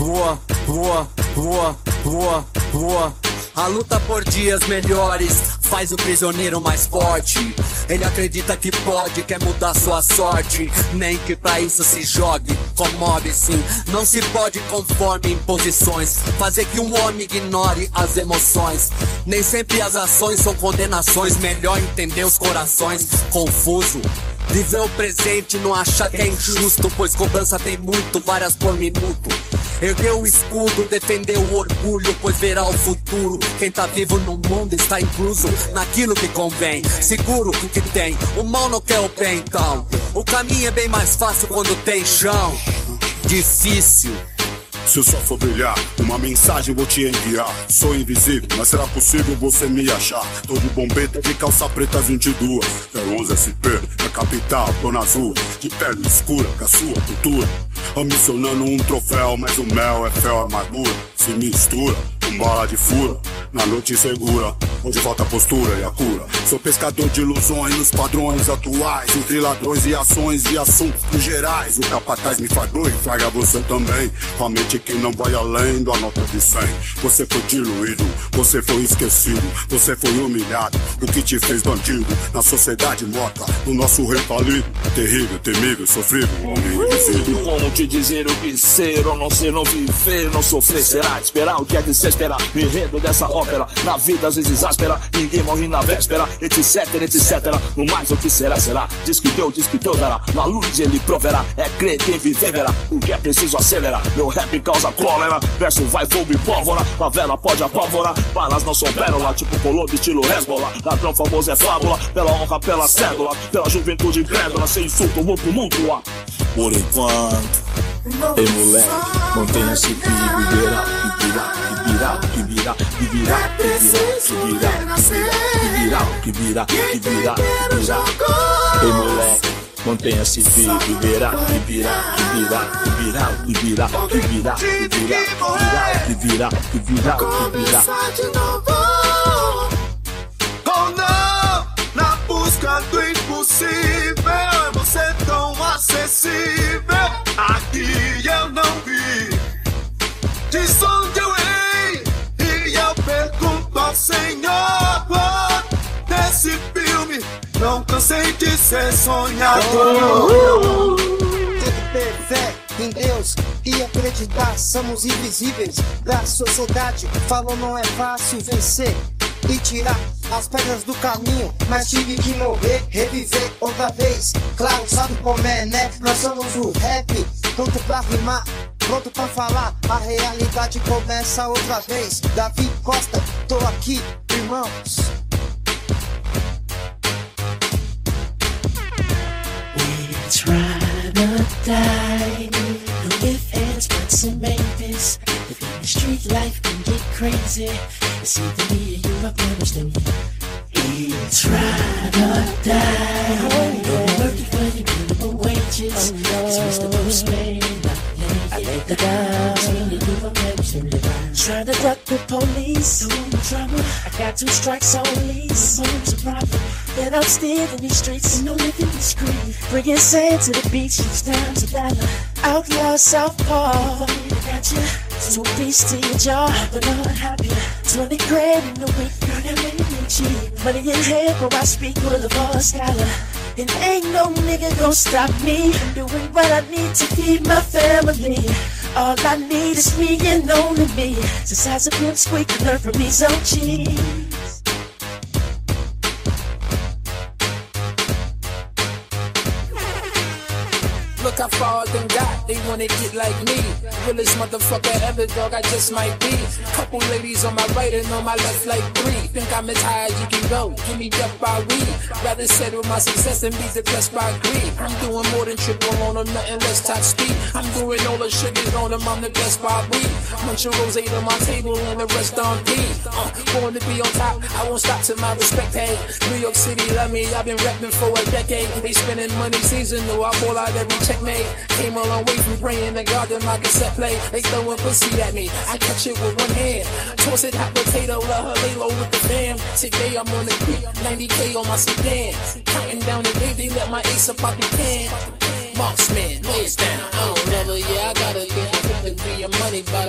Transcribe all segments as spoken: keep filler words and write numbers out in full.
voa, voa, voa, voa, voa. A luta por dias melhores faz o prisioneiro mais forte. Ele acredita que pode, quer mudar sua sorte. Nem que pra isso se jogue, comove sim. Não se pode conforme imposições, fazer que um homem ignore as emoções. Nem sempre as ações são condenações. Melhor entender os corações confuso. Viver o presente, não achar que é injusto, pois cobrança tem muito, várias por minuto. Erguer o escudo, defender o orgulho, pois verá o futuro. Quem tá vivo no mundo está incluso naquilo que convém. Seguro que tem, o mal não quer o bem, então o caminho é bem mais fácil quando tem chão. Difícil. Se eu só for brilhar, uma mensagem vou te enviar. Sou invisível, mas será possível você me achar? Tô de bombeta, de calça preta vinte e dois, zero onze S P, na capital, tô nas ruas, de pele escura, com a sua cultura. Ambicionando um troféu, mas o mel é fel armadura. Se mistura com bala de fura, na noite segura, onde falta a postura e a cura. Sou pescador de ilusões nos padrões atuais, entre ladrões e ações e assuntos gerais. O capataz me flagrou e flagra você também, com a mente que não vai além da nota de cem. Você foi diluído, você foi esquecido, você foi humilhado, o que te fez bandido na sociedade morta, no nosso rei falido. Terrível, temível, sofrível, homem invisível. Como te dizer o que ser ou não ser, não viver, não sofrer, será esperar o que é de ser esperar. Me rendo dessa ópera, na vida às vezes áspera, ninguém morre na véspera, etc, etc. No mais o que será, será, diz que deu, diz que Deus dará, na luz ele proverá, é crer quem viver verá, o que é preciso acelerar, meu rap causa cólera, verso vai fogo e pólvora, favela pode apavorar, balas não são pérola, tipo Colombo estilo Hezbollah, ladrão famoso é fábula, pela honra, pela cédula, pela juventude incrédula, sem insulto, vou pro mundo. Por enquanto, ei moleque, mantenha-se vivo e virá, e virá, e virá, e virá, e virá, e virá, e virá, e virá, e virá, e virá. Ei moleque, mantenha-se vivo e virá, e virá, e virá, e virá, e virá, e virá, e virá, e virá, e virá, e virá. Oh não, na busca do impossível, você é tão acessível. Aqui eu não vi, diz onde eu irei, e eu pergunto ao Senhor. Nesse filme, não cansei de ser sonhador. Ter fé em Deus e acreditar, somos invisíveis da sociedade. Falou não é fácil vencer e tirar as pedras do caminho, mas tive que morrer, reviver outra vez. Claro, sabe como é, né? Nós somos o rap, pronto pra rimar, pronto pra falar. A realidade começa outra vez. Davi Costa, tô aqui, irmãos. It's ride or die, no ifs, ands, buts and maybes. If in the street life can get crazy, it's either me or you, I promise them. It's ride or die, no working for your minimum wages. Cause Mister Postman, I laid the down, so you do my promise them. Trying to duck the police, doing the trouble. I got two strikes only, someone's a problem. And I'm still in these streets, and no living discreet. Bringing sand to the beach, each time to dollar. Outlaw Southpaw, got you. Two piece to your jaw, but not happy. Twenty grand in a week, girl, that made me cheap. Money in hand, where I speak with a boss scholar. And ain't no nigga gon' stop me from doing what I need to feed my family. All I need is me and only me. Since I was a pimp squeak, I learned from these O Gs. Look how far them got, they wanna get like me. Realest motherfucker ever, dog, I just might be. Couple ladies on my right and on my left like three. Think I'm as high as you can go, give me death by weed. Rather settle my success than be depressed by greed. I'm doing more than triple on them, nothing less top speed. I'm doing all the sugars on them, I'm the best by weed. Munch of rose on my table and the rest on P. Uh, born to be on top, I won't stop till my respect paid. New York City love me, I've been repping for a decade. They spending money seasonal, I ball out every checkmate. Came a long way from praying to God that my cassette play. They throwing pussy at me, I catch it with one hand. Toss it hot potato, let her lay low with the fam. Today I'm on the creek, ninety K on my sedan. Counting down the day, they let my ace up out the can. Marksman, lays down, I don't never, yeah, I gotta get I to be a money by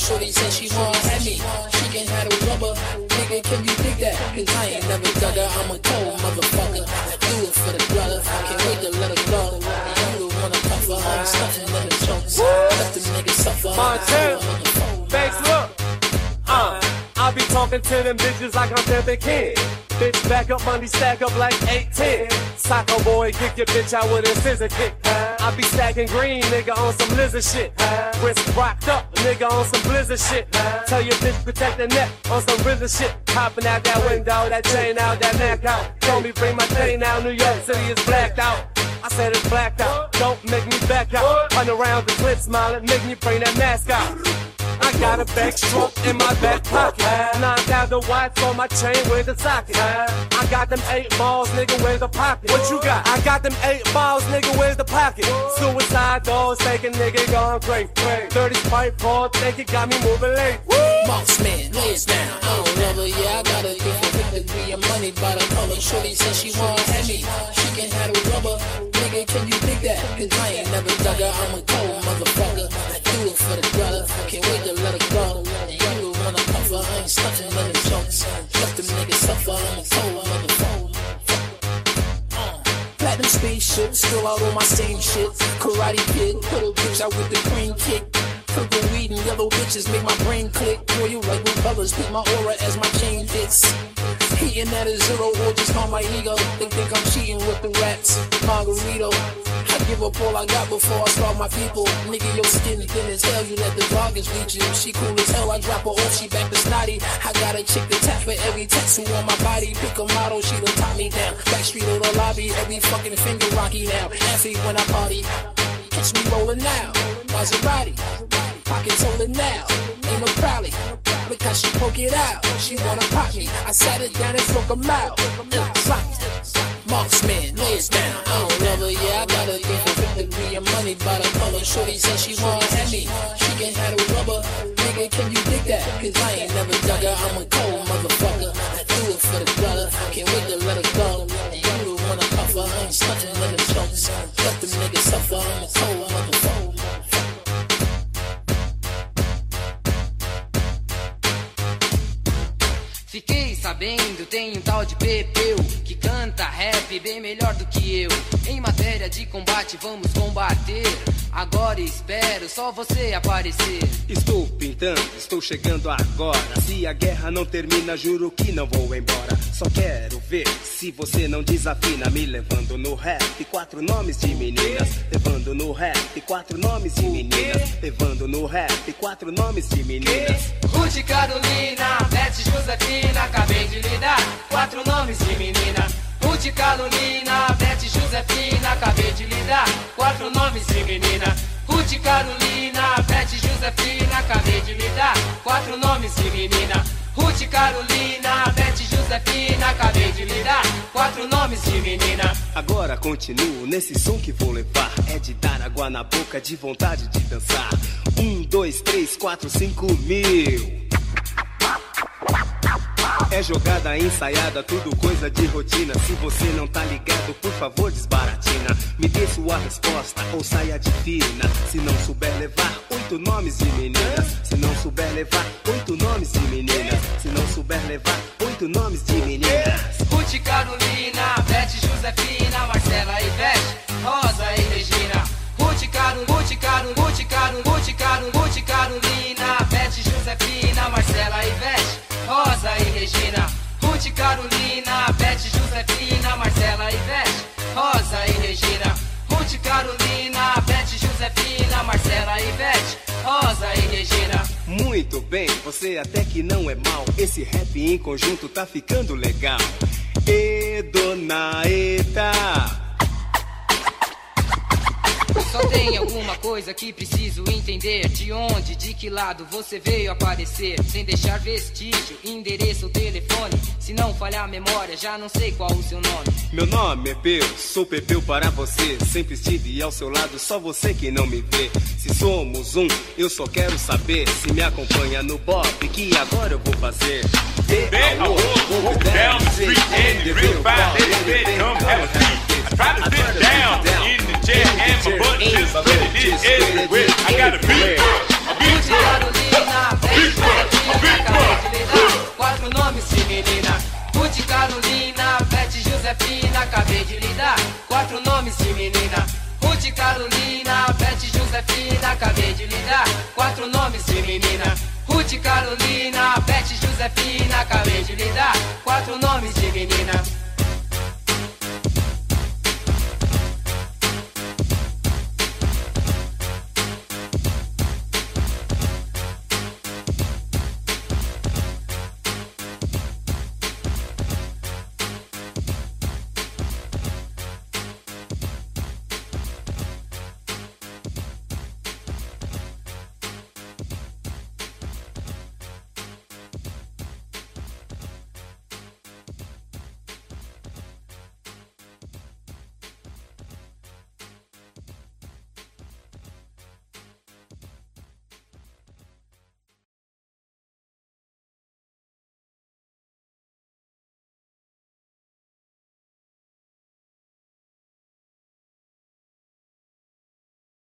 shorty said she want have me. She can handle rubber, nigga, can you dig that? Cause I ain't never dug her, I'm a cold motherfucker. I do it for the brother, I can't wait to let her go. You don't wanna puff her, I'm stuffing in the chunks. Let the niggas suffer. Montana, thanks, look. Uh, I be talking to them bitches like I'm Pimpin' King. Bitch, back up money, stack up like eight ten. Soccer boy, kick your bitch out with a scissor kick. I be stacking green, nigga, on some lizard shit. Wrist rocked up, nigga, on some blizzard shit. Tell your bitch protect the neck on some RZA shit. Hopping out that window, that chain out, that neck out. Told me bring my chain out, New York City is blacked out. I said it's blacked out, don't make me back out. Run around the clip smiling, make me bring that mask out. I got a back stroke in my back pocket. Nine thousand watts on my chain with the socket. I got them eight balls, nigga, where's the pocket? What you got? I got them eight balls, nigga, where's the pocket? Suicide doors, take a nigga gone crazy. thirty pipe ball, think it got me moving late. Boss man, lay it down. I don't love her, yeah, I got a different degree of money by the color. Shorty said she want have me. She can handle rubber, nigga, can you dig that? Cause I ain't never dug her, I'm a cold motherfucker. I do it for the brother, can't wait to let her go. You don't wanna puff her, I ain't stuffing in the chunks. Let them niggas suffer, I'm a cold motherfucker. Platinum spaceship, still out on my same shit. Karate Kid, put a bitch out with the green kick. Purple weed and yellow bitches make my brain click. Royal right with colors, beat my aura as my chain fits. Hating at a zero or just on my ego. They think I'm cheating with the rats. Margarito. I give up all I got before I start my people. Nigga, your skin thin as hell, you let the bloggers reach you. She cool as hell, I drop her off, she back to snotty. I got a chick to tap for every tattoo on my body. Pick a model, she done top me down. Backstreet or the lobby, every fucking finger rocky now. Athlete when I party. Catch me rolling now. Maserati. Pockets holding now. Ain't no prowly. Because she poke it out. She wanna pop me. I sat it down and broke them out. Marksman, lay it down. I don't love her, yeah, I got a different degree of money by the color. Shorty said she want have me. She can handle rubber. Nigga, can you dig that? Cause I ain't never dug her, I'm a cold motherfucker. I do it for the brother, can't wait to let her go. You don't wanna puff her, I ain't stuffing in the chunks. Let them niggas suffer, I'm a cold motherfucker. Fiquei sabendo, tem um tal de Pepeu que canta rap bem melhor do que eu. Em matéria de combate vamos combater. Agora espero só você aparecer. Estou pintando, estou chegando agora. Se a guerra não termina, juro que não vou embora. Só quero ver se você não desafina. Me levando no rap, quatro nomes de meninas. Levando no rap, quatro nomes de meninas. Levando no rap, quatro nomes de meninas. Ruth Carolina, Beth Josefina, acabei de lhe dar quatro nomes de menina. Ruth Carolina, Beth Josefina, acabei de lhe dar quatro nomes de menina. Ruth Carolina, Beth Josefina, acabei de lhe dar quatro nomes de menina. Ruth Carolina, Beth Josefina, acabei de lhe dar quatro nomes de menina. Agora continuo nesse som que vou levar. É de dar água na boca, de vontade de dançar. Um, dois, três, quatro, cinco mil. É jogada ensaiada, tudo coisa de rotina. Se você não tá ligado, por favor desbaratina. Me dê sua resposta ou saia de fina. Se não souber levar oito nomes de meninas. Se não souber levar oito nomes de meninas. Se não souber levar oito nomes de meninas. Ruth Carolina, Beth Josefina, Marcela e Beth, Rosa e Regina. Ruth Caro, Ruth Caro, Ruth Caro, Ruth Caro, Ruth Carolina, Beth Josefina, Marcela e Beth, Rosa e Regina. Ruth Carolina, Beth Josefina, Marcela e Beth, Rosa e Regina. Ruth Carolina, Beth Josefina, Marcela e Beth, Rosa e Regina. Muito bem, você até que não é mal. Esse rap em conjunto tá ficando legal. E dona Eta. Só tem alguma coisa que preciso entender. De onde, de que lado você veio aparecer. Sem deixar vestígio, endereço ou telefone. Se não falhar a memória, já não sei qual o seu nome. Meu nome é Peu, sou Pepeu para você. Sempre estive ao seu lado, só você que não me vê. Se somos um, eu só quero saber. Se me acompanha no bop, que agora eu vou fazer. Walk down the street and the real five ladies said come have a seat. I try to sit down in the chair and my butt is ready, this everywhere. I got a beat, a beat. Ruth Carolina, Beth Josefina, acabei de lhe dar quatro nomes de menina.